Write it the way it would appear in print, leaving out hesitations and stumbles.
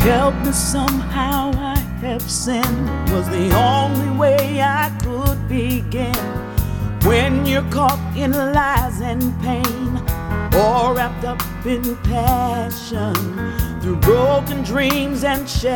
Help me somehow, I have sinned, was the only way I could begin. When you're caught in lies and pain, or wrapped up in passion, through broken dreams and